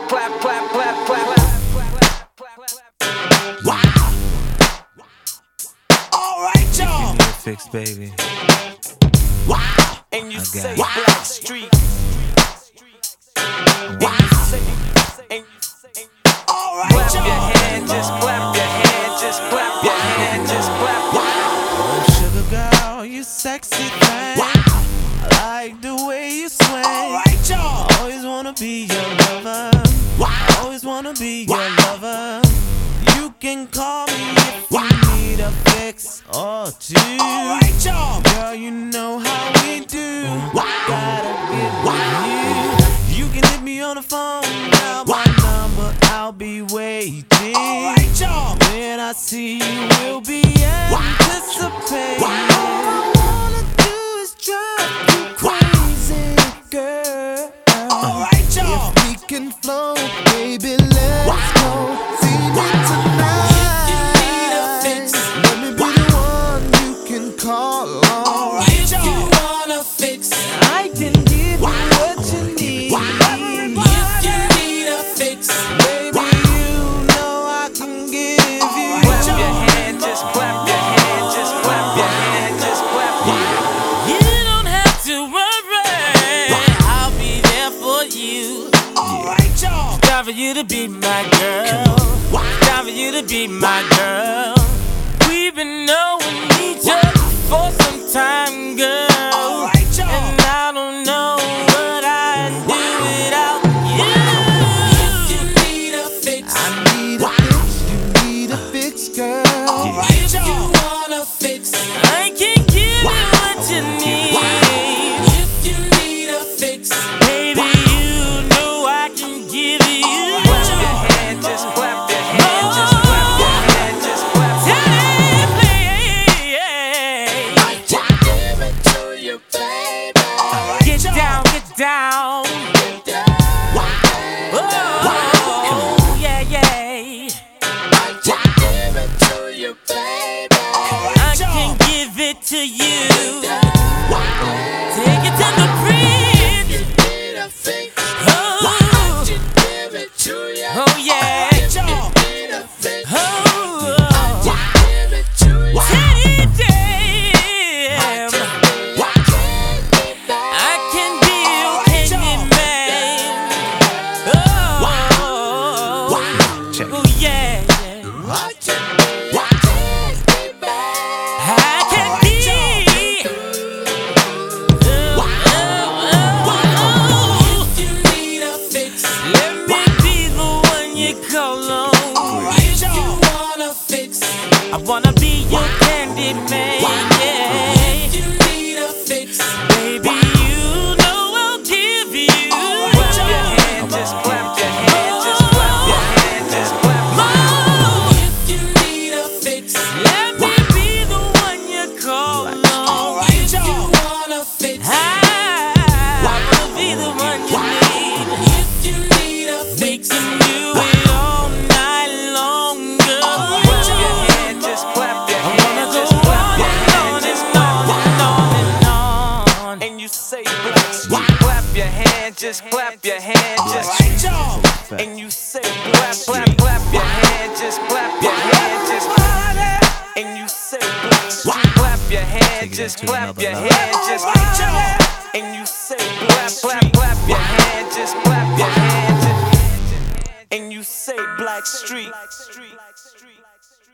clap, clap, clap, clap. Wow. Alright, y'all. Give me a fix, baby. Wow. And you I say got it. Black Street. Alright, Clap your y'all. hand, just clap your hand, just clap your hand, just clap your hand. Oh, sugar girl, you sexy thing. I like the way you swing. Alright, y'all. Always wanna be your lover. Always wanna be your lover. You can call me if you need a fix or two. Alright, y'all. Girl, you know how we do. Gotta get with you. You can hit me on the phone, now my number, I'll be waiting. Alright, y'all. When I see you, we'll be anticipating. All I wanna do is drive you crazy, girl. Alright, y'all. If we can flow, baby, let's go. See me tonight. Need a fix. Let me be the one you can call on. If you wanna fix, I can give you what you need. if you need a fix, Baby, you know I can give you. Clap your hand, just clap your hand, just clap your hand, just clap your hand. You don't have to worry, I'll be there for you. alright, y'all. Time for you to be my girl. Time for you to be my girl. We've been knowing each other for some time, girl. Alright, y'all. And I don't know what I'd do without you. If you need a fix, I need a fix, you need a fix, girl. if you wanna fix, I can give you what you need. if you need a fix, Baby, you know I can give you. Clap your hand, just clap your hand, just clap your hand, just clap your hand. I can give it to you, baby. Get down, get down. Oh, yeah, yeah. I can give it to you, baby. I can give it to you. Take it to the bridge. Need a fix, Oh, give it to you. oh yeah. Need a fix, Oh, give it to you. damn. I can be your Candyman. Oh, Check. oh yeah, yeah. I can be. If you need a fix, Let me be the one you call on. if you wanna fix, I wanna be your candy man, yeah. if you need a fix, Baby, you know I'll give you. Clap your hand, just clap your hand, just clap your hand, just clap your hand. if you need a fix, Let me be the one you call on. if you wanna fix, I wanna be the one you need. if you need a We fix, can do it all night long, girl. Clap your hand, just clap your I wanna hand, go just clap on your and hand, on just and clap on your and on hand. and on. And you say Black Street. Clap your hand, just clap your hand, just. right, y'all. And you say clap, clap, clap your hand, just clap your hand, just. And you say Black Street. Clap your hand, just to clap another your level. hand, just. And you say clap, clap, clap your hand, just clap your hand, just. And you say Black Street.